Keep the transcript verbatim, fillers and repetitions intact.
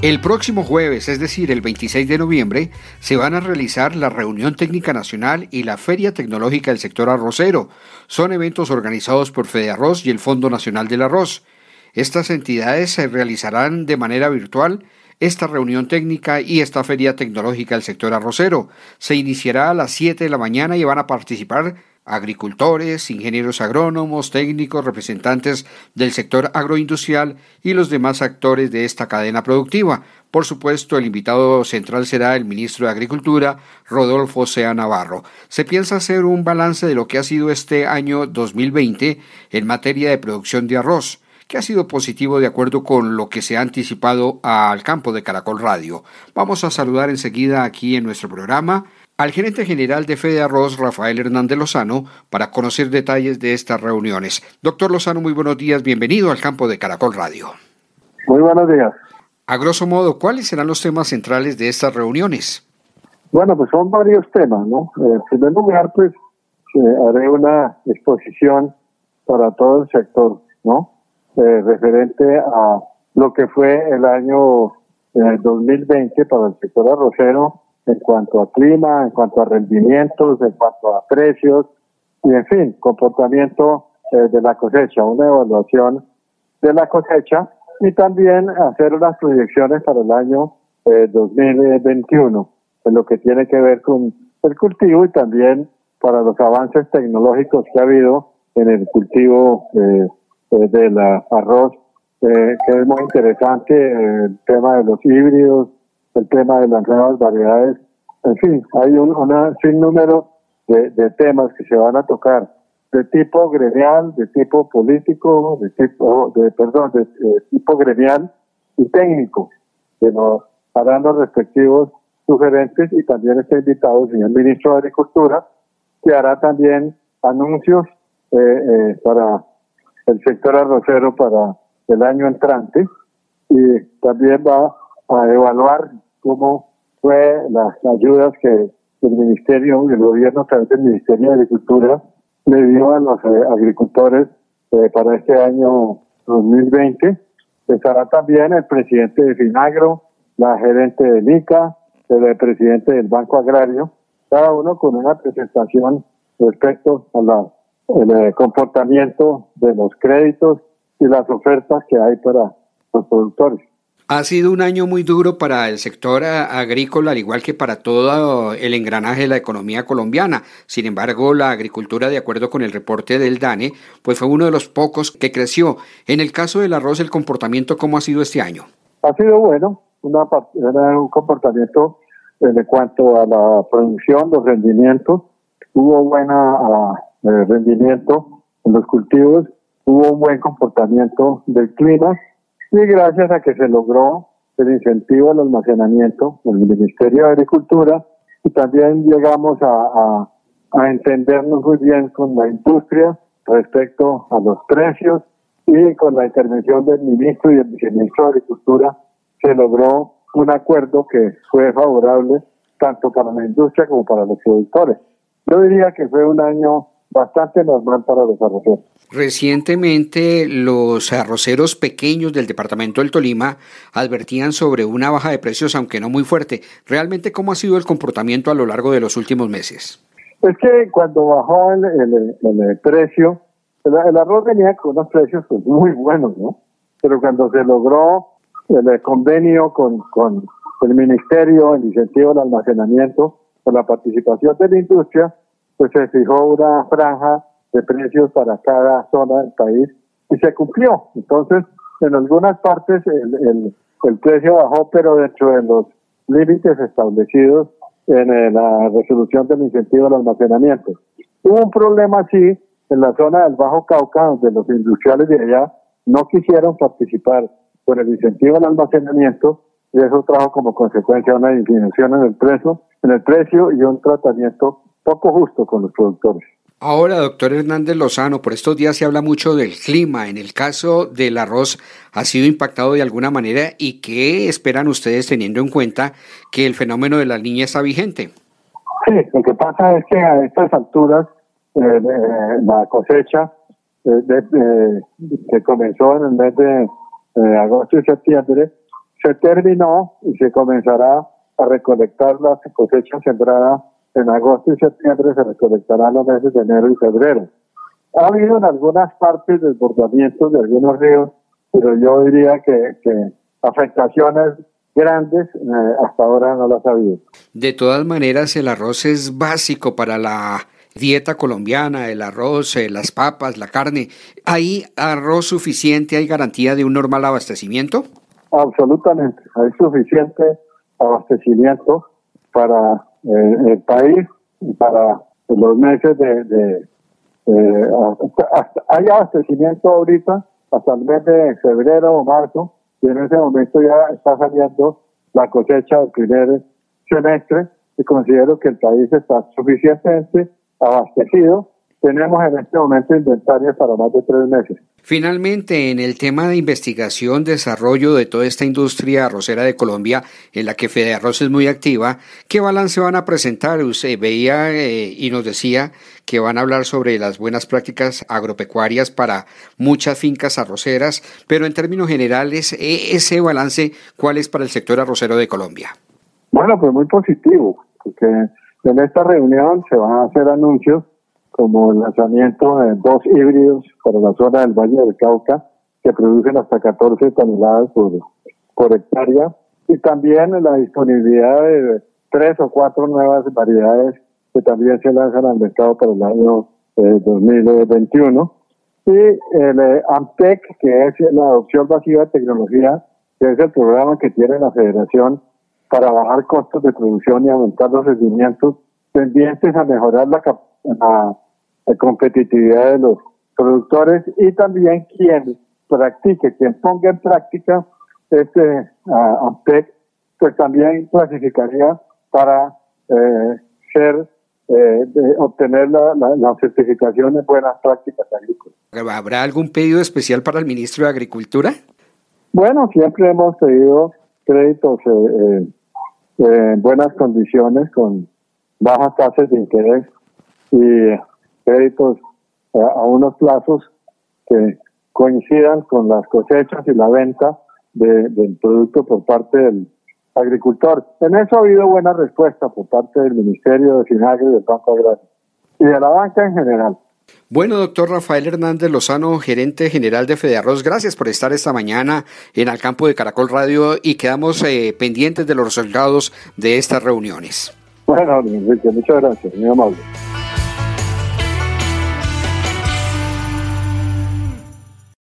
El próximo jueves, es decir, el veintiséis de noviembre, se van a realizar la Reunión Técnica Nacional y la Feria Tecnológica del Sector Arrocero. Son eventos organizados por FEDEARROZ y el Fondo Nacional del Arroz. Estas entidades se realizarán de manera virtual esta reunión técnica y esta Feria Tecnológica del Sector Arrocero. Se iniciará a las siete de la mañana y van a participar agricultores, ingenieros agrónomos, técnicos, representantes del sector agroindustrial y los demás actores de esta cadena productiva. Por supuesto, el invitado central será el ministro de Agricultura, Rodolfo Sea Navarro. Se piensa hacer un balance de lo que ha sido este año dos mil veinte en materia de producción de arroz, que ha sido positivo de acuerdo con lo que se ha anticipado al campo de Caracol Radio. Vamos a saludar enseguida aquí en nuestro programa al gerente general de FEDEARROZ, Rafael Hernández Lozano, para conocer detalles de estas reuniones. Doctor Lozano, muy buenos días, bienvenido al campo de Caracol Radio. Muy buenos días. A grosso modo, ¿cuáles serán los temas centrales de estas reuniones? Bueno, pues son varios temas, ¿no? Eh, en primer lugar, pues, eh, haré una exposición para todo el sector, ¿no? Eh, referente a lo que fue el año eh, dos mil veinte para el sector arrocero, en cuanto a clima, en cuanto a rendimientos, en cuanto a precios y, en fin, comportamiento eh, de la cosecha, una evaluación de la cosecha y también hacer unas proyecciones para el año eh, dos mil veintiuno, en lo que tiene que ver con el cultivo y también para los avances tecnológicos que ha habido en el cultivo eh, eh, del arroz, eh, que es muy interesante, eh, el tema de los híbridos, el tema de las nuevas variedades, en fin, hay un una sinnúmero de, de temas que se van a tocar de tipo gremial, de tipo político, de tipo, de perdón, de, de tipo gremial y técnico, que nos harán los respectivos sugerentes y también está invitado el señor ministro de Agricultura, que hará también anuncios eh, eh, para el sector arrocero para el año entrante y también va a evaluar cómo fue las ayudas que el Ministerio, el gobierno a través del Ministerio de Agricultura le dio a los eh, agricultores eh, para este año dos mil veinte. Estará también el presidente de Finagro, la gerente del I C A, el presidente del Banco Agrario, cada uno con una presentación respecto a la, el eh, comportamiento de los créditos y las ofertas que hay para los productores. Ha sido un año muy duro para el sector agrícola, al igual que para todo el engranaje de la economía colombiana. Sin embargo, la agricultura, de acuerdo con el reporte del DANE, pues fue uno de los pocos que creció. En el caso del arroz, ¿el comportamiento cómo ha sido este año? Ha sido bueno, una, era un comportamiento en cuanto a la producción, los rendimientos. Hubo buen uh, rendimiento en los cultivos, hubo un buen comportamiento del clima. Y gracias a que se logró el incentivo al almacenamiento en el Ministerio de Agricultura y también llegamos a, a, a entendernos muy bien con la industria respecto a los precios y con la intervención del ministro y del viceministro de Agricultura se logró un acuerdo que fue favorable tanto para la industria como para los productores. Yo diría que fue un año bastante normal para los arroceros. Recientemente, los arroceros pequeños del departamento del Tolima advertían sobre una baja de precios, aunque no muy fuerte. ¿Realmente cómo ha sido el comportamiento a lo largo de los últimos meses? Es que cuando bajó el, el, el, el precio, el, el arroz venía con unos precios pues, muy buenos, ¿no? Pero cuando se logró el, el convenio con, con el ministerio, el incentivo al almacenamiento, con la participación de la industria, pues se fijó una franja de precios para cada zona del país y se cumplió. Entonces, en algunas partes el, el, el precio bajó, pero dentro de los límites establecidos en la resolución del incentivo al almacenamiento. Hubo un problema así en la zona del Bajo Cauca, donde los industriales de allá no quisieron participar con el incentivo al almacenamiento y eso trajo como consecuencia una disminución en el precio, en el precio y un tratamiento poco justo con los productores. Ahora, doctor Hernández Lozano, por estos días se habla mucho del clima. En el caso del arroz, ¿ha sido impactado de alguna manera? ¿Y qué esperan ustedes teniendo en cuenta que el fenómeno de la Niña está vigente? Sí, lo que pasa es que a estas alturas eh, eh, la cosecha eh, de, eh, que comenzó en el mes de eh, agosto y septiembre se terminó y se comenzará a recolectar las cosechas sembradas en agosto y septiembre, se recolectarán los meses de enero y febrero. Ha habido en algunas partes desbordamientos de algunos ríos, pero yo diría que, que afectaciones grandes eh, hasta ahora no las ha habido. De todas maneras, el arroz es básico para la dieta colombiana, el arroz, eh, las papas, la carne. ¿Hay arroz suficiente? ¿Hay garantía de un normal abastecimiento? Absolutamente, hay suficiente abastecimiento para eh, el país y para los meses de... de eh, hasta, hasta, hay abastecimiento ahorita hasta el mes de febrero o marzo, y en ese momento ya está saliendo la cosecha del primer semestre, y considero que el país está suficientemente abastecido. Tenemos en este momento inventarios para más de tres meses. Finalmente, en el tema de investigación, desarrollo de toda esta industria arrocera de Colombia, en la que Fedearroz es muy activa, ¿qué balance van a presentar? Usted veía eh, y nos decía que van a hablar sobre las buenas prácticas agropecuarias para muchas fincas arroceras, pero en términos generales, ese balance, ¿cuál es para el sector arrocero de Colombia? Bueno, pues muy positivo, porque en esta reunión se van a hacer anuncios como el lanzamiento de dos híbridos para la zona del Valle del Cauca, que producen hasta catorce toneladas por, por hectárea, y también la disponibilidad de tres o cuatro nuevas variedades que también se lanzan al mercado para el año eh, dos mil veintiuno, y el eh, AMTEC, que es la adopción masiva de tecnología, que es el programa que tiene la Federación para bajar costos de producción y aumentar los rendimientos, tendientes a mejorar la capacidad La, la competitividad de los productores, y también quien practique, quien ponga en práctica este uh, AMTEC, pues también clasificaría para eh, ser, eh, de obtener la, la, la certificación de buenas prácticas agrícolas. ¿Habrá algún pedido especial para el ministro de Agricultura? Bueno, siempre hemos pedido créditos eh, eh, en buenas condiciones, con bajas tasas de interés y créditos a, a unos plazos que coincidan con las cosechas y la venta de, del producto por parte del agricultor. En eso ha habido buena respuesta por parte del Ministerio de Finagro y del Banco Agrario y de la banca en general. Bueno, doctor Rafael Hernández Lozano, gerente general de Fedearroz, gracias por estar esta mañana en Al Campo de Caracol Radio, y quedamos eh, pendientes de los resultados de estas reuniones. Bueno, Enrique, muchas gracias, muy amable.